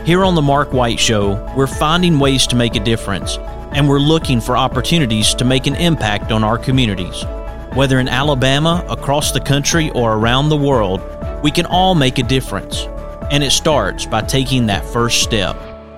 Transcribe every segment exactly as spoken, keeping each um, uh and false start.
Here on The Mark White Show, we're finding ways to make a difference, and we're looking for opportunities to make an impact on our communities. Whether in Alabama, across the country, or around the world, we can all make a difference. And it starts by taking that first step.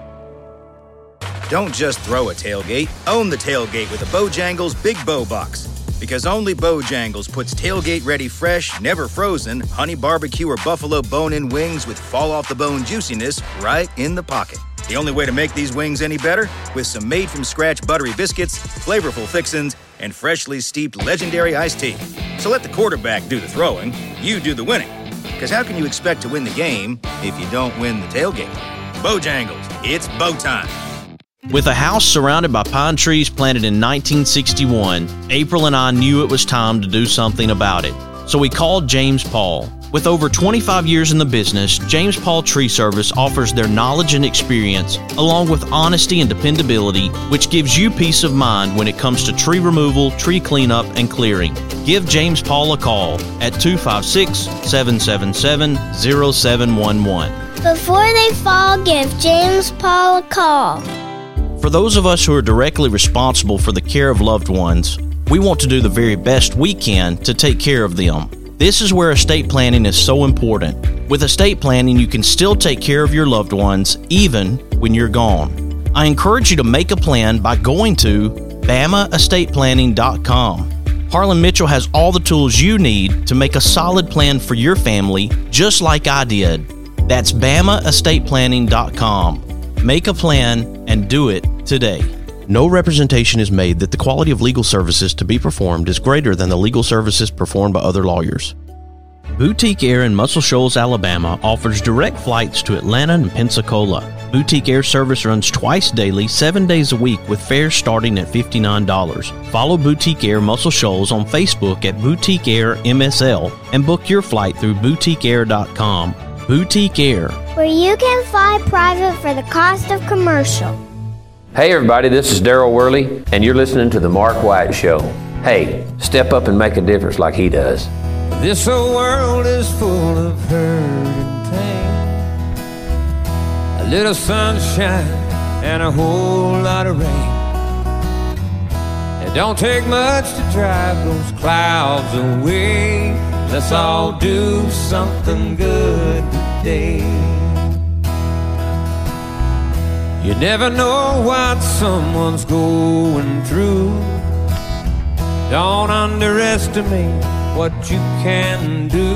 Don't just throw a tailgate, own the tailgate with a Bojangles Big Bow Box. Because only Bojangles puts tailgate-ready fresh, never frozen, honey barbecue or buffalo bone-in wings with fall-off-the-bone juiciness right in the pocket. The only way to make these wings any better? With some made-from-scratch buttery biscuits, flavorful fixins, and freshly steeped legendary iced tea. So let the quarterback do the throwing, you do the winning. Because how can you expect to win the game if you don't win the tailgate? Bojangles, it's bow time. With a house surrounded by pine trees planted in nineteen sixty-one, April and I knew it was time to do something about it. So we called James Paul. With over twenty-five years in the business, James Paul Tree Service offers their knowledge and experience, along with honesty and dependability, which gives you peace of mind when it comes to tree removal, tree cleanup, and clearing. Give James Paul a call at two five six, seven seven seven, zero seven one one. Before they fall, give James Paul a call. For those of us who are directly responsible for the care of loved ones, we want to do the very best we can to take care of them. This is where estate planning is so important. With estate planning, you can still take care of your loved ones even when you're gone. I encourage you to make a plan by going to bama estate planning dot com. Harlan Mitchell has all the tools you need to make a solid plan for your family, just like I did. That's bama estate planning dot com. Make a plan and do it today. No representation is made that the quality of legal services to be performed is greater than the legal services performed by other lawyers. Boutique Air in Muscle Shoals, Alabama offers direct flights to Atlanta and Pensacola. Boutique Air service runs twice daily, seven days a week with fares starting at fifty-nine dollars. Follow Boutique Air Muscle Shoals on Facebook at Boutique Air M S L and book your flight through boutique air dot com. Boutique Air, where you can fly private for the cost of commercial. Hey everybody, this is Daryl Worley, and you're listening to The Mark White Show. Hey, step up and make a difference like he does. This old world is full of hurt and pain. A little sunshine and a whole lot of rain. It don't take much to drive those clouds away. Let's all do something good today. You never know what someone's going through. Don't underestimate what you can do.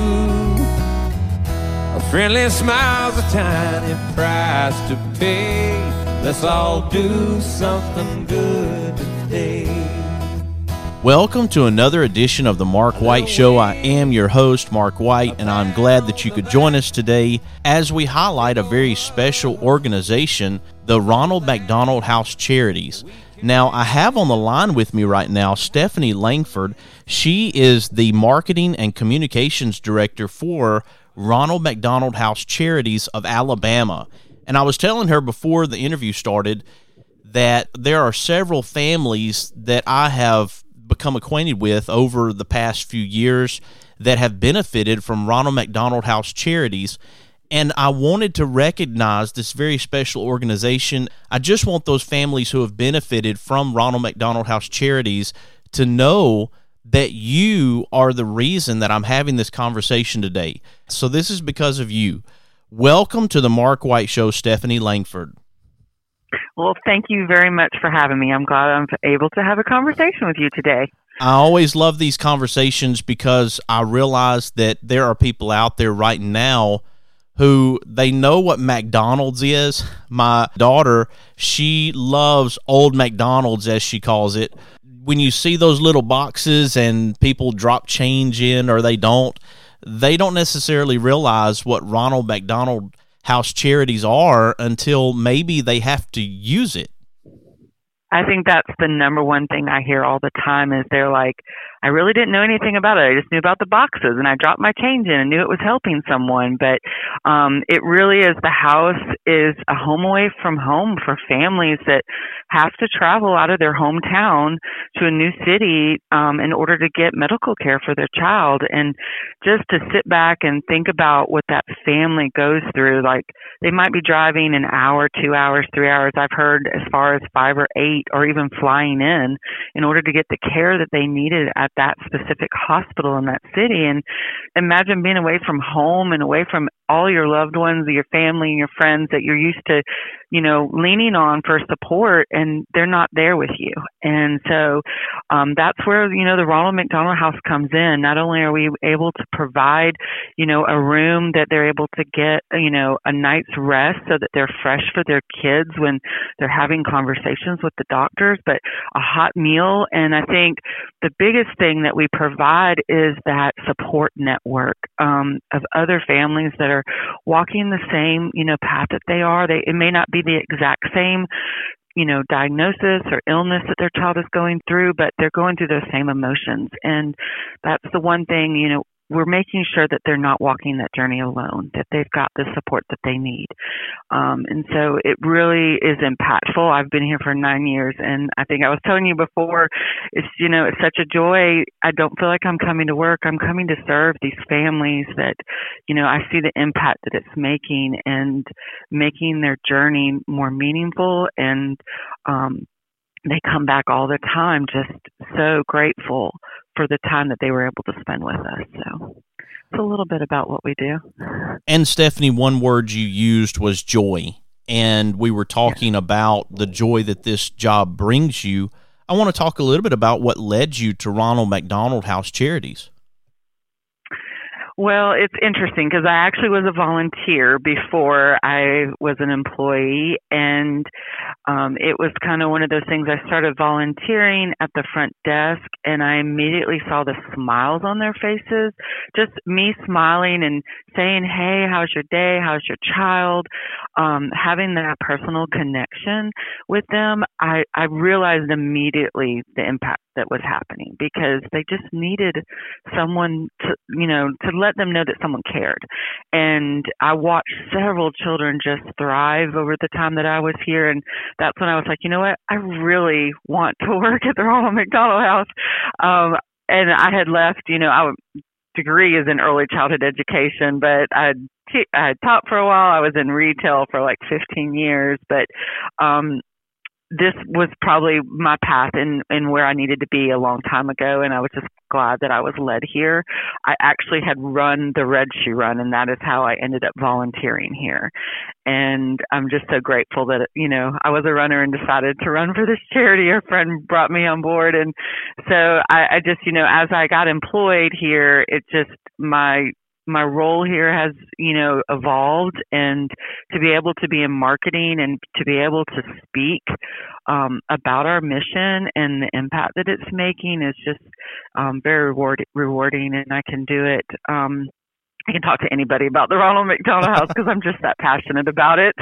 A friendly smile's a tiny price to pay. Let's all do something good today. Welcome to another edition of The Mark White Show. I am your host, Mark White, and I'm glad that you could join us today as we highlight a very special organization, the Ronald McDonald House Charities. Now, I have on the line with me right now Stephanie Langford. She is the Marketing and Communications Director for Ronald McDonald House Charities of Alabama. And I was telling her before the interview started that there are several families that I have become acquainted with over the past few years that have benefited from Ronald McDonald House Charities, and I wanted to recognize this very special organization. I just want those families who have benefited from Ronald McDonald House Charities to know that you are the reason that I'm having this conversation today. So this is because of you. Welcome to the Mark White Show, Stephanie Langford. Well, thank you very much for having me. I'm glad I'm able to have a conversation with you today. I always love these conversations because I realize that there are people out there right now who they know what McDonald's is. My daughter, she loves Old McDonald's, as she calls it. When you see those little boxes and people drop change in or they don't, they don't necessarily realize what Ronald McDonald House Charities are until maybe they have to use it. I think that's the number one thing I hear all the time is they're like, I really didn't know anything about it. I just knew about the boxes and I dropped my change in and knew it was helping someone. But um, it really is, the house is a home away from home for families that have to travel out of their hometown to a new city um, in order to get medical care for their child. And just to sit back and think about what that family goes through, like they might be driving an hour, two hours, three hours. I've heard as far as five or eight, or even flying in in order to get the care that they needed at that specific hospital in that city. And imagine being away from home and away from all your loved ones, your family and your friends that you're used to, you know, leaning on for support, and they're not there with you. And so um, that's where, you know, the Ronald McDonald House comes in. Not only are we able to provide, you know, a room that they're able to get, you know, a night's rest so that they're fresh for their kids when they're having conversations with the doctors, but a hot meal. And I think the biggest thing that we provide is that support network um, of other families that are walking the same, you know, path that they are. They, it may not be the exact same, you know, diagnosis or illness that their child is going through, but they're going through those same emotions. And that's the one thing, you know, we're making sure that they're not walking that journey alone, that they've got the support that they need. Um, and so it really is impactful. I've been here for nine years, and I think I was telling you before, it's, you know, it's such a joy. I don't feel like I'm coming to work. I'm coming to serve these families that, you know, I see the impact that it's making and making their journey more meaningful. And um, they come back all the time just so grateful for the time that they were able to spend with us. So it's a little bit about what we do. And Stephanie, one word you used was joy. And we were talking yeah. about the joy that this job brings you. I want to talk a little bit about what led you to Ronald McDonald House Charities. Well, it's interesting because I actually was a volunteer before I was an employee, and um, it was kind of one of those things. I started volunteering at the front desk, and I immediately saw the smiles on their faces, just me smiling and saying, hey, how's your day? How's your child? Um, having that personal connection with them, I, I realized immediately the impact that was happening because they just needed someone to, you know, to let them know that someone cared. And I watched several children just thrive over the time that I was here. And that's when I was like, you know what? I really want to work at the Ronald McDonald House. Um, and I had left, you know, I degree is in early childhood education, but I I taught for a while. I was in retail for like fifteen years, but um, this was probably my path in, in where I needed to be a long time ago, and I was just glad that I was led here. I actually had run the Red Shoe Run, and that is how I ended up volunteering here. And I'm just so grateful that, you know, I was a runner and decided to run for this charity. A friend brought me on board. And so I, I just, you know, as I got employed here, it just, my my role here has, you know, evolved, and to be able to be in marketing and to be able to speak um, about our mission and the impact that it's making is just um, very reward- rewarding. And I can do it. Um, I can talk to anybody about the Ronald McDonald House because I'm just that passionate about it.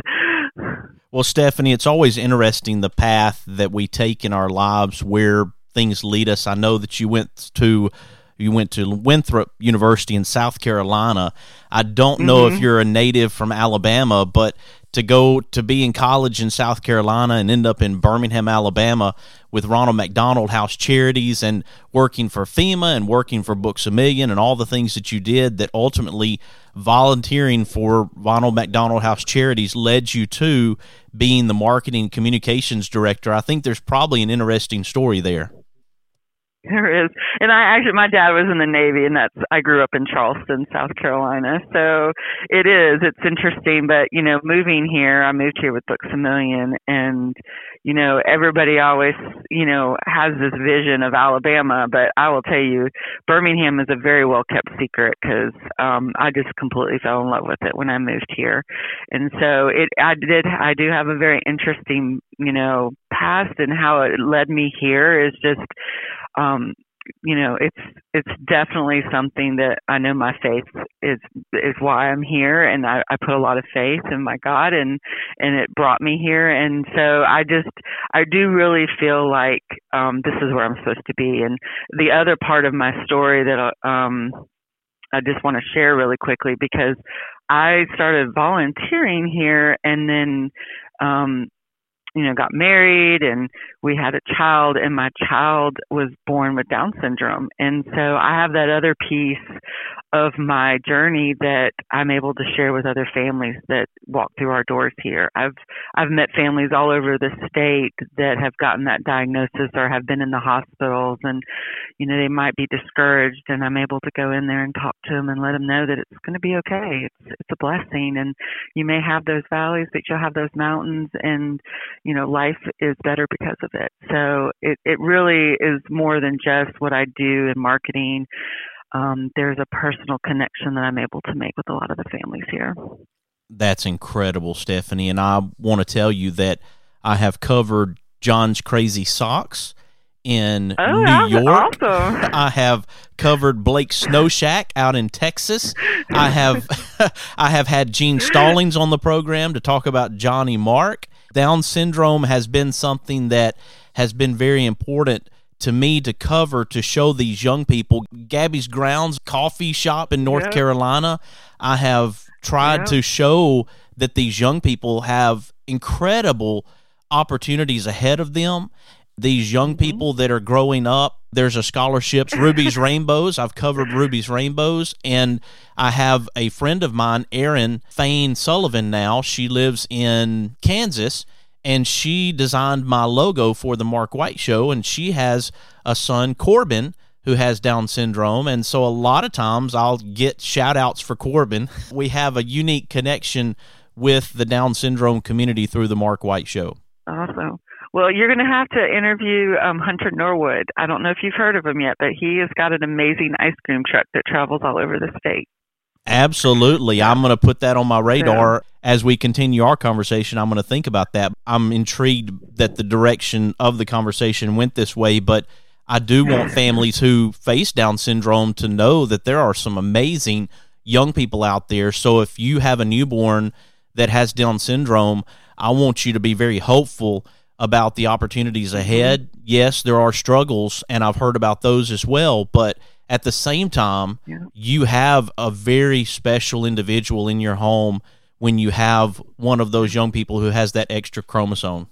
Well, Stephanie, it's always interesting the path that we take in our lives, where things lead us. I know that you went to You went to Winthrop University in South Carolina. I don't know mm-hmm. if you're a native from Alabama, but to go to be in college in South Carolina and end up in Birmingham, Alabama with Ronald McDonald House Charities and working for FEMA and working for Books A Million and all the things that you did, that ultimately volunteering for Ronald McDonald House Charities led you to being the marketing communications director. I think there's probably an interesting story there. There is. And I actually, my dad was in the Navy, and that's, I grew up in Charleston, South Carolina. So it is, it's interesting. But, you know, moving here, I moved here with Books A Million, and, you know, everybody always, you know, has this vision of Alabama. But I will tell you, Birmingham is a very well kept secret because um, I just completely fell in love with it when I moved here. And so it, I did, I do have a very interesting, you know, past, and how it led me here is just, Um, you know, it's it's definitely something that I know my faith is is why I'm here, and I, I put a lot of faith in my God, and and it brought me here, and so I just I do really feel like um, this is where I'm supposed to be. And the other part of my story that um, I just want to share really quickly, because I started volunteering here, and then um, you know, got married, and we had a child, and my child was born with Down syndrome. And so I have that other piece of my journey that I'm able to share with other families that walk through our doors here. I've I've met families all over the state that have gotten that diagnosis or have been in the hospitals, and you know, they might be discouraged, and I'm able to go in there and talk to them and let them know that it's going to be okay. It's it's a blessing, and you may have those valleys, but you'll have those mountains, and you know, life is better because of it. So it, it really is more than just what I do in marketing. Um, there's a personal connection that I'm able to make with a lot of the families here. That's incredible, Stephanie. And I want to tell you that I have covered John's Crazy Socks in oh, New York. Awesome. I have covered Blake's Snow Shack out in Texas. I have I have had Gene Stallings on the program to talk about Johnny Mark. Down syndrome has been something that has been very important to me to cover, to show these young people. Gabby's Grounds coffee shop in North yep. Carolina, I have tried yep. to show that these young people have incredible opportunities ahead of them. These young mm-hmm. people that are growing up, there's a scholarships, Ruby's Rainbows. I've covered Ruby's Rainbows, and I have a friend of mine, Erin Fain Sullivan now. She lives in Kansas, and she designed my logo for the Mark White Show, and she has a son, Corbin, who has Down syndrome, and so a lot of times I'll get shout-outs for Corbin. We have a unique connection with the Down syndrome community through the Mark White Show. Awesome. Well, you're going to have to interview um, Hunter Norwood. I don't know if you've heard of him yet, but he has got an amazing ice cream truck that travels all over the state. Absolutely. I'm going to put that on my radar. Yeah. As we continue our conversation, I'm going to think about that. I'm intrigued that the direction of the conversation went this way, but I do want families who face Down syndrome to know that there are some amazing young people out there. So if you have a newborn that has Down syndrome, I want you to be very hopeful about the opportunities ahead. Yes, there are struggles, and I've heard about those as well, but at the same time, yeah. you have a very special individual in your home when you have one of those young people who has that extra chromosome.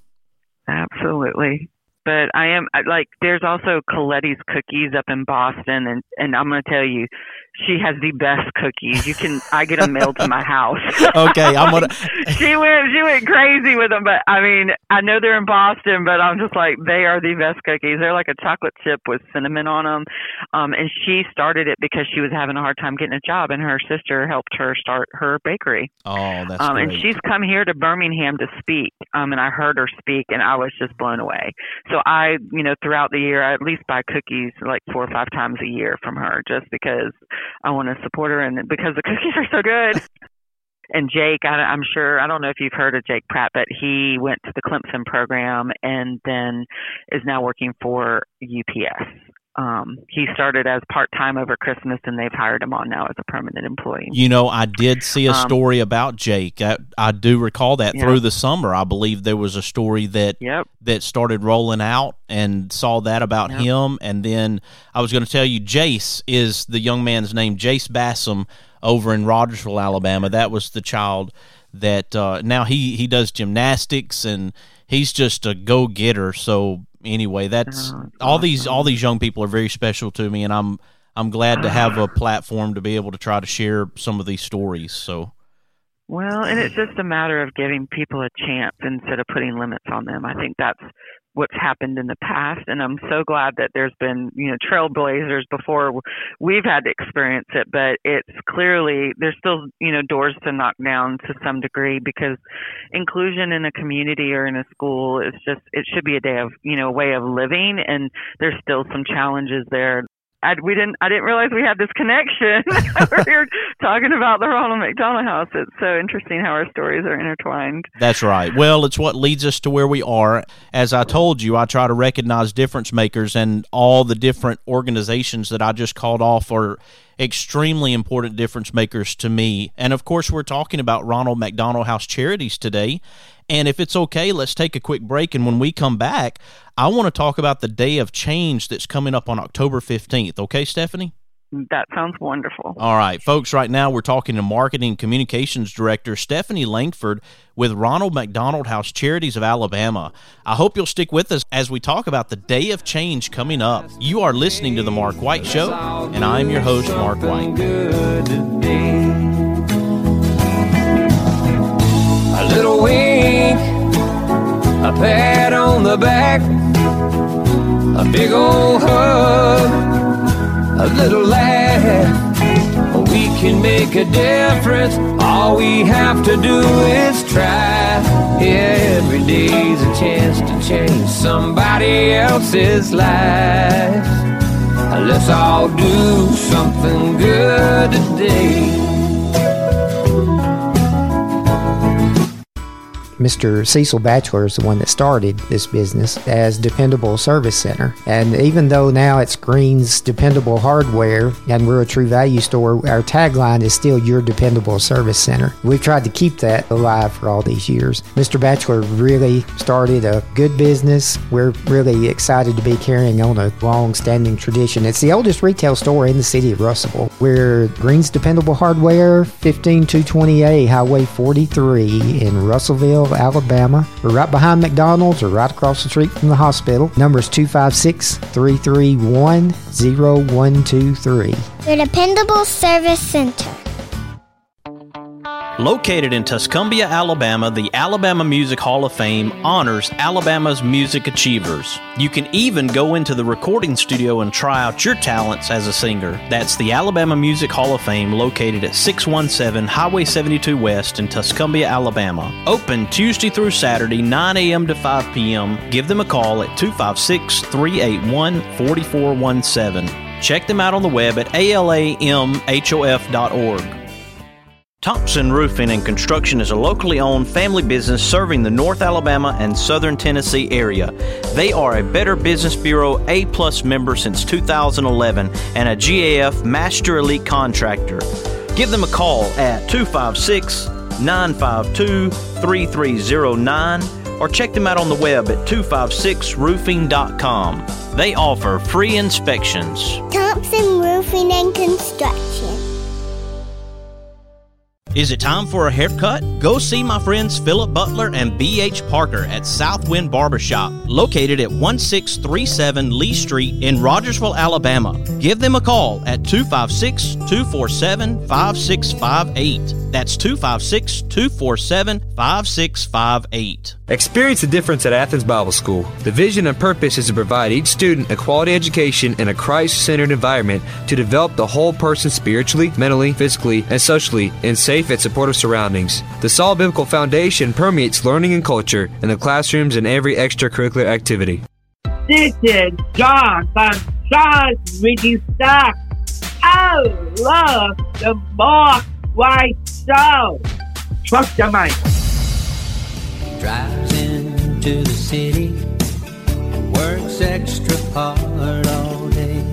Absolutely. But I am, like, there's also Coletti's Cookies up in Boston, and, and I'm going to tell you, she has the best cookies. You can, I get them mailed to my house. Okay, I'm gonna. she went, she went crazy with them, but I mean, I know they're in Boston, but I'm just like, they are the best cookies. They're like a chocolate chip with cinnamon on them, um, and she started it because she was having a hard time getting a job, and her sister helped her start her bakery. Oh, that's um, great. And she's come here to Birmingham to speak, um, and I heard her speak, and I was just blown away. So I, you know, throughout the year, I at least buy cookies like four or five times a year from her, just because I want to support her and because the cookies are so good. And Jake, I, I'm sure, I don't know if you've heard of Jake Pratt, but he went to the Clemson program and then is now working for U P S. Um, he started as part-time over Christmas, and they've hired him on now as a permanent employee. You know, I did see a story um, about Jake. I, I do recall that yeah. through the summer. I believe there was a story that yep. that started rolling out, and saw that about yep. him. And then I was going to tell you, Jace is the young man's name, Jace Bassam, over in Rogersville, Alabama. That was the child that uh, now he, he does gymnastics, and he's just a go-getter. So anyway, that's oh, all awesome. these all these young people are very special to me, and I'm I'm glad to have a platform to be able to try to share some of these stories. So, well, and it's just a matter of giving people a chance instead of putting limits on them. I think that's what's happened in the past, and I'm so glad that there's been, you know, trailblazers before we've had to experience it, but it's clearly, there's still, you know, doors to knock down to some degree, because inclusion in a community or in a school is just, it should be a day of, you know, way of living, and there's still some challenges there. I, we didn't. I didn't realize we had this connection. We were talking about the Ronald McDonald House. It's so interesting how our stories are intertwined. That's right. Well, it's what leads us to where we are. As I told you, I try to recognize difference makers, and all the different organizations that I just called off are extremely important difference makers to me. And of course, we're talking about Ronald McDonald House Charities today. And if it's okay, let's take a quick break. And when we come back, I want to talk about the Day of Change that's coming up on October fifteenth. Okay, Stephanie? That sounds wonderful. All right, folks, right now we're talking to Marketing Communications Director Stephanie Langford with Ronald McDonald House Charities of Alabama. I hope you'll stick with us as we talk about the Day of Change coming up. You are listening to The Mark White Show, and I'm your host, Mark White. A little wink, a pat on the back, a big old hug, a little laugh. We can make a difference. All we have to do is try. Yeah, every day's a chance to change somebody else's life. Let's all do something good today. Mister Cecil Batchelor is the one that started this business as Dependable Service Center. And even though now it's Green's Dependable Hardware and we're a True Value store, our tagline is still Your Dependable Service Center. We've tried to keep that alive for all these years. Mister Batchelor really started a good business. We're really excited to be carrying on a long-standing tradition. It's the oldest retail store in the city of Russellville. We're Green's Dependable Hardware, fifteen two twenty A Highway forty-three in Russellville, Alabama. We're right behind McDonald's or right across the street from the hospital. Number is two five six, three three one, zero one two three. Your Dependable Service Center. Located in Tuscumbia, Alabama, the Alabama Music Hall of Fame honors Alabama's music achievers. You can even go into the recording studio and try out your talents as a singer. That's the Alabama Music Hall of Fame, located at six one seven Highway seventy-two West in Tuscumbia, Alabama. Open Tuesday through Saturday, nine a.m. to five p.m. Give them a call at two five six, three eight one, four four one seven. Check them out on the web at A L A M H O F dot org. Thompson Roofing and Construction is a locally owned family business serving the North Alabama and Southern Tennessee area. They are a Better Business Bureau A-plus member since two thousand eleven and a G A F Master Elite Contractor. Give them a call at two five six, nine five two, three three zero nine or check them out on the web at two five six roofing dot com. They offer free inspections. Thompson Roofing and Construction. Is it time for a haircut? Go see my friends Philip Butler and B H Parker at Southwind Barbershop, located at one six three seven Lee Street in Rogersville, Alabama. Give them a call at two five six, two four seven, five six five eight. That's two five six, two four seven, five six five eight. Experience the difference at Athens Bible School. The vision and purpose is to provide each student a quality education in a Christ-centered environment to develop the whole person spiritually, mentally, physically, and socially in safe and supportive surroundings. The solid biblical foundation permeates learning and culture in the classrooms and every extracurricular activity. This is John from John's Reading Stock. I love the Mark White Show. Trust the mic. Drives into the city, works extra hard all day,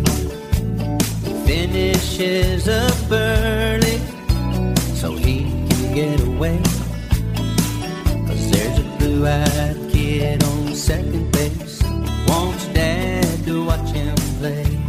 finishes up early so he can get away, 'cause there's a blue-eyed kid on second base, wants dad to watch him play.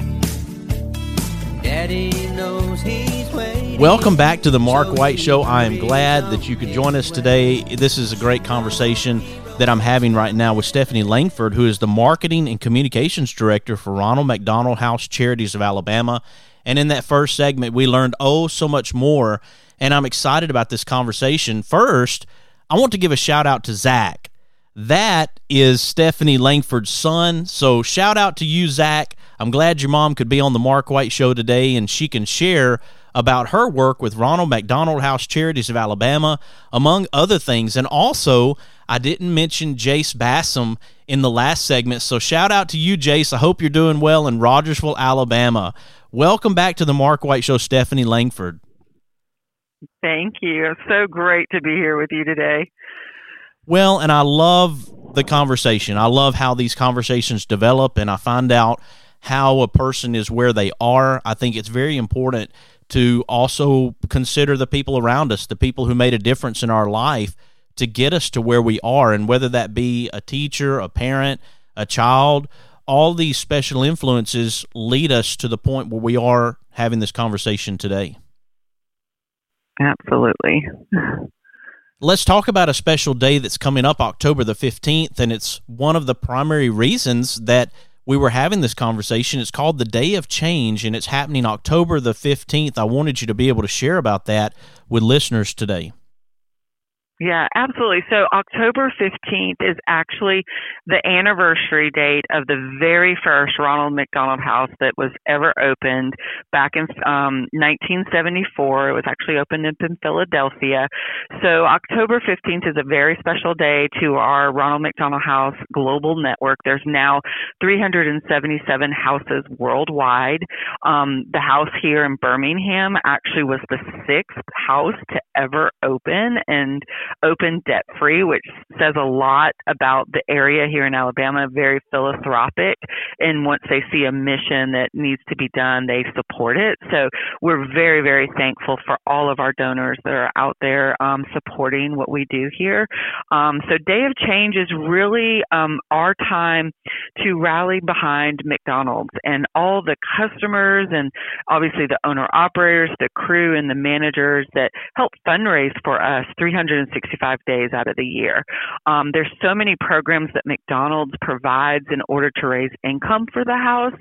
Daddy knows he's waiting. Welcome back to the Mark White Show. I am glad that you could join us today. This is a great conversation that I'm having right now with Stephanie Langford, who is the Marketing and Communications Director for Ronald McDonald House Charities of Alabama. And in that first segment, we learned oh so much more, and I'm excited about this conversation. First, I want to give a shout-out to Zach. That is Stephanie Langford's son, so shout out to you, Zach. I'm glad your mom could be on the Mark White Show today, and she can share about her work with Ronald McDonald House Charities of Alabama, among other things. And also, I didn't mention Jace Bassam in the last segment. So shout out to you, Jace. I hope you're doing well in Rogersville, Alabama. Welcome back to the Mark White Show, Stephanie Langford. Thank you. It's so great to be here with you today. Well, and I love the conversation. I love how these conversations develop, and I find out how a person is where they are. I think it's very important to also consider the people around us, the people who made a difference in our life to get us to where we are, and whether that be a teacher, a parent, a child, all these special influences lead us to the point where we are having this conversation today. Absolutely. Let's talk about a special day that's coming up October the fifteenth, and it's one of the primary reasons that we were having this conversation. It's called the Day of Change, and it's happening October the fifteenth. I wanted you to be able to share about that with listeners today. Yeah, absolutely. So October fifteenth is actually the anniversary date of the very first Ronald McDonald House that was ever opened back in um, nineteen seventy-four. It was actually opened up in Philadelphia. So October fifteenth is a very special day to our Ronald McDonald House global network. There's now three hundred seventy-seven houses worldwide. Um, the house here in Birmingham actually was the sixth house to ever open, and open debt-free, which says a lot about the area here in Alabama, very philanthropic. And once they see a mission that needs to be done, they support it. So we're very, very thankful for all of our donors that are out there um, supporting what we do here. Um, so Day of Change is really um, our time to rally behind McDonald's and all the customers and obviously the owner-operators, the crew, and the managers that help fundraise for us three hundred sixty-five days out of the year. Um, there's so many programs that McDonald's provides in order to raise income for the house.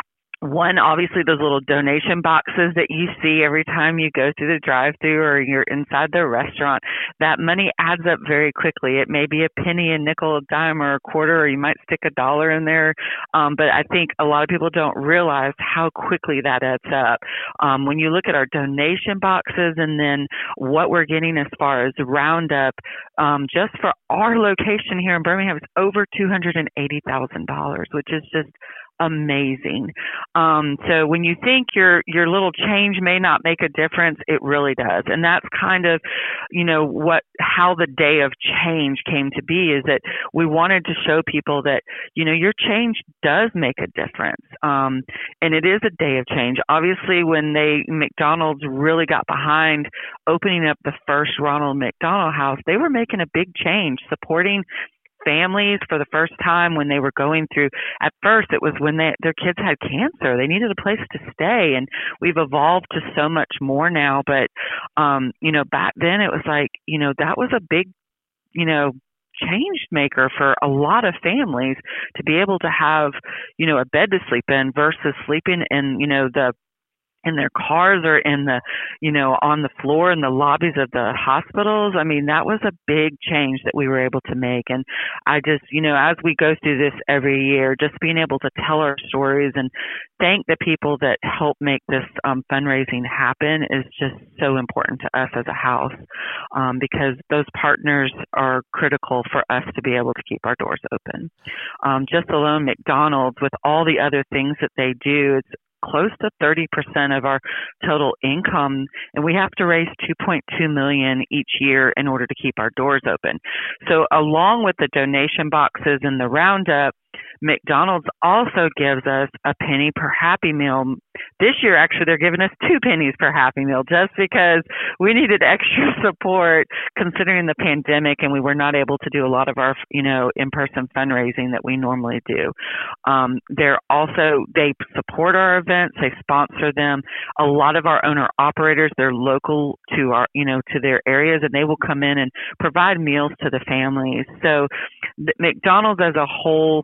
One, obviously, those little donation boxes that you see every time you go through the drive-thru or you're inside the restaurant, that money adds up very quickly. It may be a penny, a nickel, a dime, or a quarter, or you might stick a dollar in there. Um, but I think a lot of people don't realize how quickly that adds up. Um, when you look at our donation boxes and then what we're getting as far as Roundup, um, just for our location here in Birmingham, it's over two hundred eighty thousand dollars, which is just amazing. Um, so when you think your your little change may not make a difference, it really does. And that's kind of, you know, what how the Day of Change came to be, is that we wanted to show people that, you know, your change does make a difference. Um, and it is a day of change. Obviously, when they McDonald's really got behind opening up the first Ronald McDonald House, they were making a big change, supporting families for the first time when they were going through. At first, it was when they, their kids had cancer. They needed a place to stay, and we've evolved to so much more now. But, um, you know, back then it was like, you know, that was a big, you know, change maker for a lot of families to be able to have, you know, a bed to sleep in versus sleeping in, you know, the in their cars or in the, you know, on the floor in the lobbies of the hospitals. I mean, that was a big change that we were able to make. And I just, you know, as we go through this every year, just being able to tell our stories and thank the people that help make this um, fundraising happen is just so important to us as a house, um, because those partners are critical for us to be able to keep our doors open. Um, just alone McDonald's, with all the other things that they do, it's close to thirty percent of our total income, and we have to raise two point two million dollars each year in order to keep our doors open. So along with the donation boxes and the Roundup, McDonald's also gives us a penny per Happy Meal. This year, actually, they're giving us two pennies per Happy Meal just because we needed extra support considering the pandemic, and we were not able to do a lot of our, you know, in-person fundraising that we normally do. Um, they're also, they support our events, they sponsor them. A lot of our owner operators, they're local to our, you know, to their areas, and they will come in and provide meals to the families. So the, McDonald's as a whole,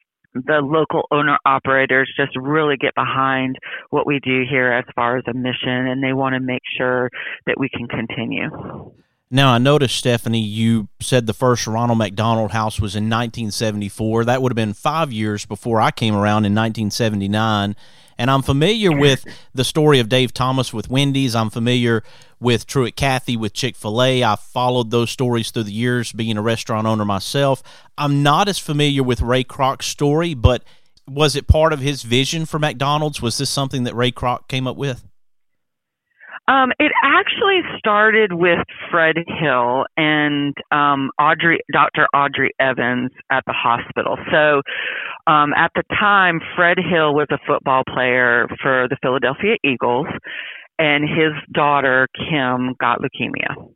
the local owner operators just really get behind what we do here as far as a mission, and they want to make sure that we can continue. Now, I noticed, Stephanie, you said the first Ronald McDonald House was in nineteen seventy-four. That would have been five years before I came around in nineteen seventy-nine. And I'm familiar with the story of Dave Thomas with Wendy's. I'm familiar with Truett Cathy, with Chick-fil-A. I've followed those stories through the years, being a restaurant owner myself. I'm not as familiar with Ray Kroc's story, but was it part of his vision for McDonald's? Was this something that Ray Kroc came up with? Um, it actually started with Fred Hill and um, Audrey, Doctor Audrey Evans at the hospital. So um, at the time, Fred Hill was a football player for the Philadelphia Eagles, and his daughter, Kim, got leukemia.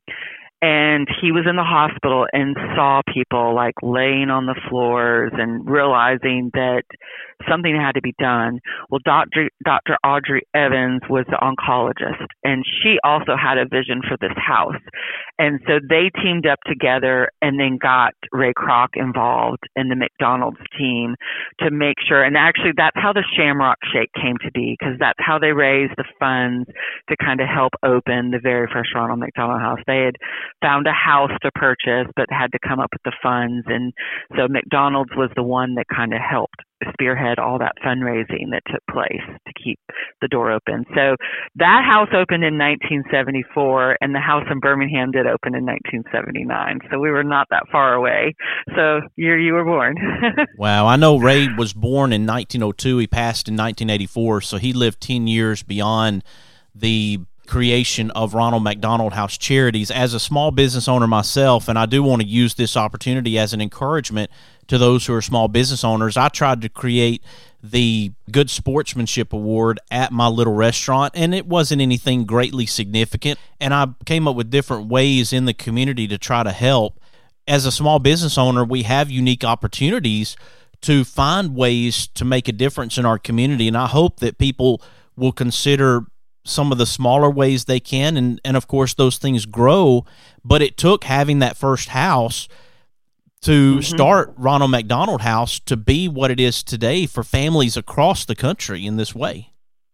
And he was in the hospital and saw people like laying on the floors and realizing that something had to be done. Well, Doctor Doctor Audrey Evans was the oncologist, and she also had a vision for this house. And so they teamed up together and then got Ray Kroc involved in the McDonald's team to make sure. And actually, that's how the Shamrock Shake came to be, because that's how they raised the funds to kind of help open the very first Ronald McDonald House. They had found a house to purchase, but had to come up with the funds. And so McDonald's was the one that kind of helped spearhead all that fundraising that took place to keep the door open. So that house opened in nineteen seventy-four, and the house in Birmingham did open in nineteen seventy-nine. So we were not that far away. So year you were born. Wow. I know Ray was born in nineteen oh two. He passed in nineteen eighty-four, so he lived ten years beyond the creation of Ronald McDonald House Charities. As a small business owner myself, and I do want to use this opportunity as an encouragement to those who are small business owners, I tried to create the Good Sportsmanship Award at my little restaurant, and it wasn't anything greatly significant, and I came up with different ways in the community to try to help. As a small business owner, we have unique opportunities to find ways to make a difference in our community, and I hope that people will consider some of the smaller ways they can, and, and of course those things grow, but it took having that first house to mm-hmm. start Ronald McDonald House to be what it is today for families across the country in this way.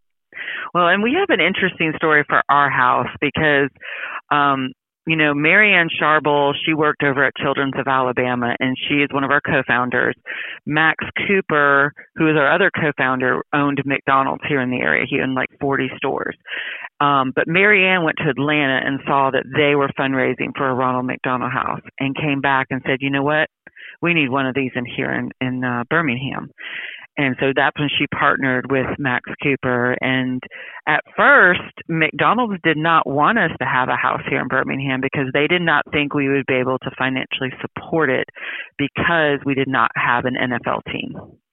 Well, and we have an interesting story for our house because, um, you know, Marianne Sharble, she worked over at Children's of Alabama, and she is one of our co-founders. Max Cooper, who is our other co-founder, owned McDonald's here in the area. He owned like forty stores. Um, but Marianne went to Atlanta and saw that they were fundraising for a Ronald McDonald House and came back and said, you know what, we need one of these in here in, in uh, Birmingham. And so that's when she partnered with Max Cooper. And at first, McDonald's did not want us to have a house here in Birmingham because they did not think we would be able to financially support it because we did not have an N F L team.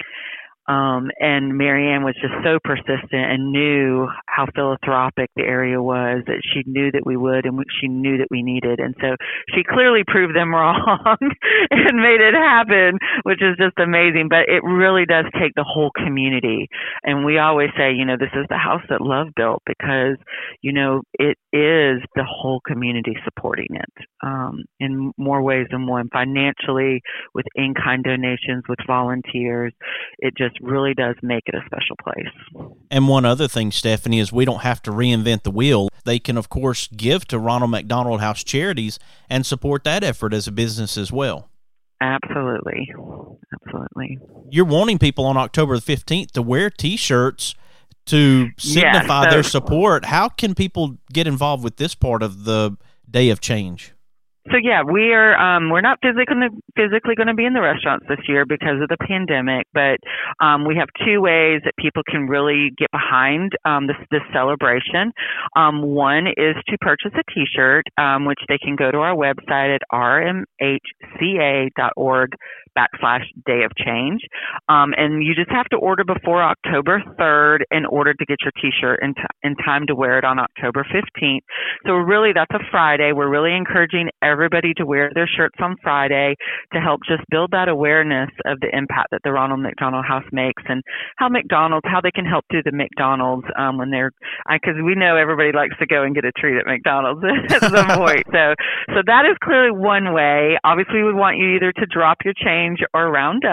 Um, and Marianne was just so persistent and knew how philanthropic the area was that she knew that we would and she knew that we needed. And so she clearly proved them wrong and made it happen, which is just amazing. But it really does take the whole community. And we always say, you know, this is the house that love built because, you know, it is the whole community supporting it um, in more ways than one, financially, with in-kind donations, with volunteers. It just really does make it a special place. And one other thing, Stephanie, is we don't have to reinvent the wheel. They can, of course, give to Ronald McDonald House Charities and support that effort as a business as well. Absolutely. Absolutely. You're wanting people on October the fifteenth to wear T-shirts to signify yeah, so, their support. How can people get involved with this part of the Day of Change? So yeah, we are. Um, we're not physically physically going to be in the restaurants this year because of the pandemic, but um, we have two ways that people can really get behind um, this this celebration. Um, one is to purchase a T-shirt, um, which they can go to our website at r m h c a dot org backslash Day of Change, um, and you just have to order before October third in order to get your T-shirt in, t- in time to wear it on October fifteenth. So really, that's a Friday. We're really encouraging everybody to wear their shirts on Friday to help just build that awareness of the impact that the Ronald McDonald House makes and how McDonald's, how they can help through the McDonald's um, when they're, because we know everybody likes to go and get a treat at McDonald's at some point. So, so that is clearly one way. Obviously, we would want you either to drop your change or round up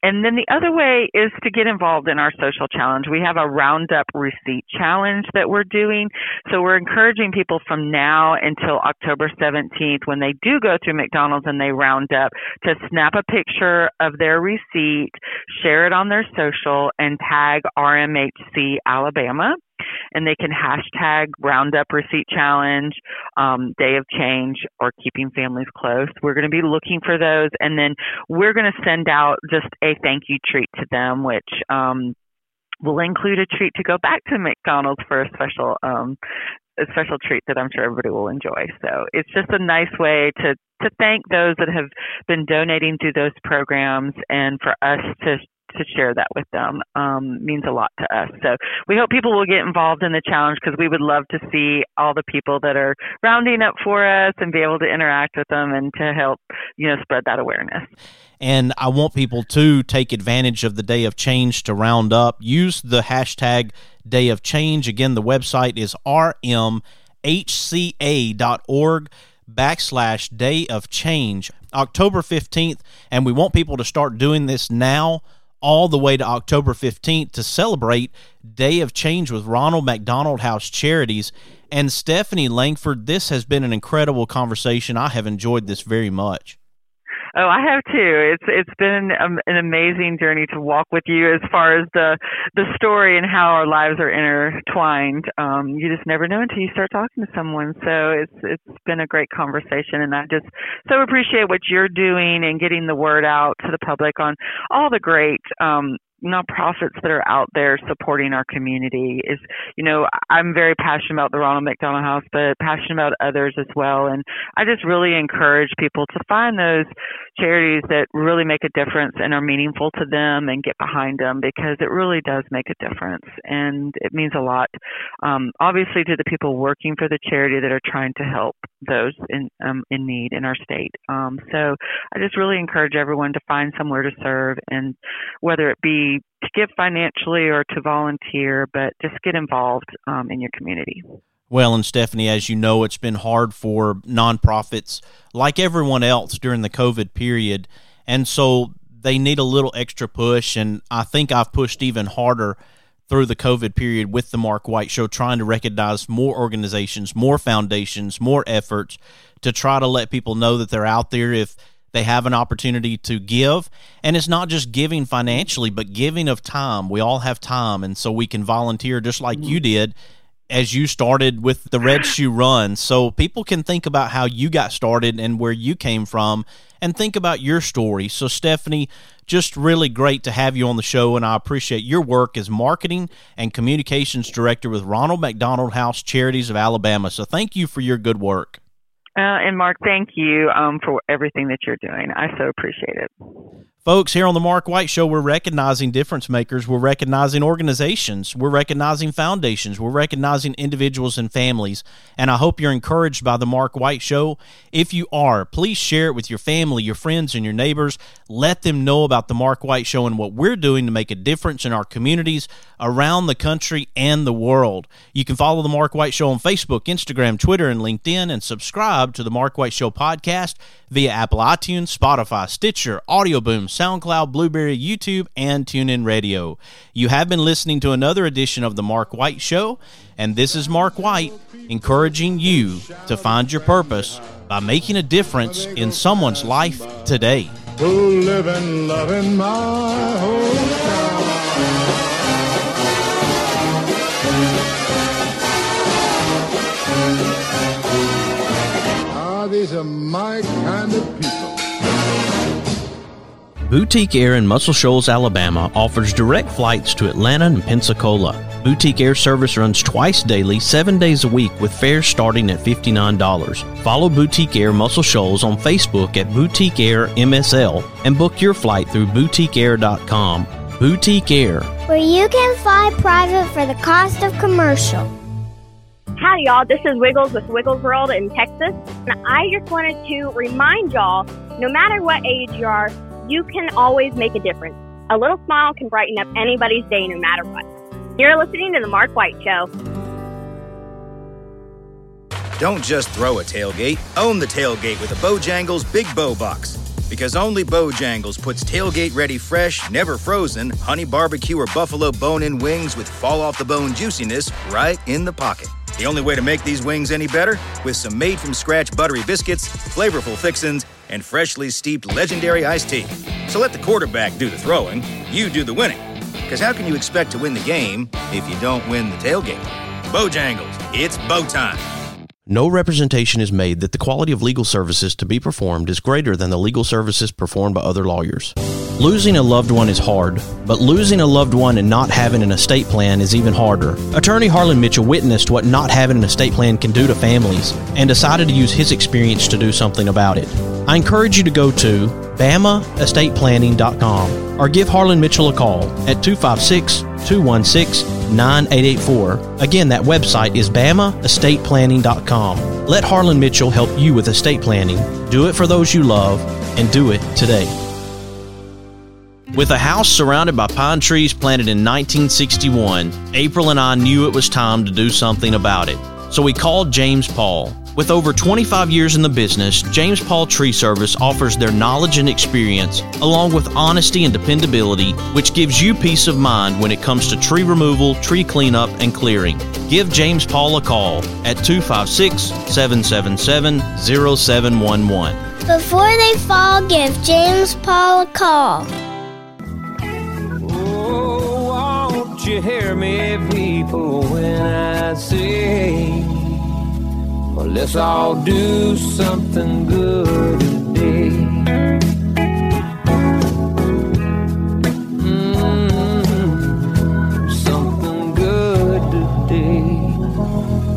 and then the other way is to get involved in our social challenge. We have a Roundup receipt challenge that we're doing. So we're encouraging people from now until October seventeenth, when they do go through McDonald's and they round up, to snap a picture of their receipt, share it on their social, and tag R M H C Alabama. And they can hashtag Roundup Receipt Challenge, um, Day of Change, or Keeping Families Close. We're going to be looking for those, and then we're going to send out just a thank you treat to them, which um, will include a treat to go back to McDonald's for a special um, a special treat that I'm sure everybody will enjoy. So it's just a nice way to to thank those that have been donating through those programs, and for us to to share that with them um, means a lot to us. So we hope people will get involved in the challenge, because we would love to see all the people that are rounding up for us and be able to interact with them and to help, you know, spread that awareness. And I want people to take advantage of the Day of Change to round up. Use the hashtag Day of Change. Again, the website is r m h c a dot org backslash Day of Change. October fifteenth, and we want people to start doing this now, all the way to October fifteenth, to celebrate Day of Change with Ronald McDonald House Charities. And Stephanie Langford, this has been an incredible conversation. I have enjoyed this very much. Oh, I have too. It's it's been um, an amazing journey to walk with you as far as the the story and how our lives are intertwined. Um, you just never know until you start talking to someone. So it's it's been a great conversation, and I just so appreciate what you're doing and getting the word out to the public on all the great um, nonprofits that are out there supporting our community. Is, you know, I'm very passionate about the Ronald McDonald House, but passionate about others as well. And I just really encourage people to find those charities that really make a difference and are meaningful to them and get behind them, because it really does make a difference. And it means a lot, um, obviously, to the people working for the charity that are trying to help those in um, in need in our state. Um, so I just really encourage everyone to find somewhere to serve, and whether it be to give financially or to volunteer, but just get involved um, in your community. Well, and Stephanie, as you know, it's been hard for nonprofits like everyone else during the COVID period, and so they need a little extra push, and I think I've pushed even harder through the COVID period with the Mark White Show, trying to recognize more organizations, more foundations, more efforts to try to let people know that they're out there if they have an opportunity to give. And it's not just giving financially, but giving of time. We all have time, and so we can volunteer just like you did as you started with the Red Shoe Run. So people can think about how you got started and where you came from, and think about your story. So Stephanie, just really great to have you on the show, and I appreciate your work as Marketing and Communications Director with Ronald McDonald House Charities of Alabama. So thank you for your good work. Uh, and Mark, thank you um, for everything that you're doing. I so appreciate it. Folks, here on the Mark White Show, we're recognizing difference makers. We're recognizing organizations. We're recognizing foundations. We're recognizing individuals and families. And I hope you're encouraged by the Mark White Show. If you are, please share it with your family, your friends, and your neighbors. Let them know about the Mark White Show and what we're doing to make a difference in our communities around the country and the world. You can follow the Mark White Show on Facebook, Instagram, Twitter, and LinkedIn, and subscribe to the Mark White Show podcast via Apple iTunes, Spotify, Stitcher, Audio Boom, SoundCloud, Blueberry, YouTube, and TuneIn Radio. You have been listening to another edition of The Mark White Show, and this is Mark White, encouraging you to find your purpose by making a difference in someone's life today. Who live and love in my hometown. Ah, these are my kind of people. Boutique Air in Muscle Shoals, Alabama offers direct flights to Atlanta and Pensacola. Boutique Air service runs twice daily, seven days a week, with fares starting at fifty-nine dollars. Follow Boutique Air Muscle Shoals on Facebook at Boutique Air M S L and book your flight through boutique air dot com. Boutique Air, where you can fly private for the cost of commercial. Howdy, y'all. This is Wiggles with Wiggles World in Texas. And I just wanted to remind y'all, no matter what age you are, you can always make a difference. A little smile can brighten up anybody's day, no matter what. You're listening to The Mark White Show. Don't just throw a tailgate. Own the tailgate with a Bojangles Big Bow Box. Because only Bojangles puts tailgate-ready fresh, never frozen, honey barbecue or buffalo bone-in wings with fall-off-the-bone juiciness right in the pocket. The only way to make these wings any better? With some made-from-scratch buttery biscuits, flavorful fixins, and freshly steeped legendary iced tea. So let the quarterback do the throwing, you do the winning. Because how can you expect to win the game if you don't win the tailgate? Bojangles, it's bow time. No representation is made that the quality of legal services to be performed is greater than the legal services performed by other lawyers. Losing a loved one is hard, but losing a loved one and not having an estate plan is even harder. Attorney Harlan Mitchell witnessed what not having an estate plan can do to families and decided to use his experience to do something about it. I encourage you to go to bama estate planning dot com or give Harlan Mitchell a call at two five six, two one six, nine eight eight four. Again, that website is bama estate planning dot com. Let Harlan Mitchell help you with estate planning. Do it for those you love, and do it today. With a house surrounded by pine trees planted in nineteen sixty-one, April and I knew it was time to do something about it. So we called James Paul. With over twenty-five years in the business, James Paul Tree Service offers their knowledge and experience, along with honesty and dependability, which gives you peace of mind when it comes to tree removal, tree cleanup, and clearing. Give James Paul a call at two five six, seven seven seven, zero seven one one. Before they fall, give James Paul a call. Oh, won't you hear me, people, when I say, well, let's all do something good today. Mm-hmm. Something good today.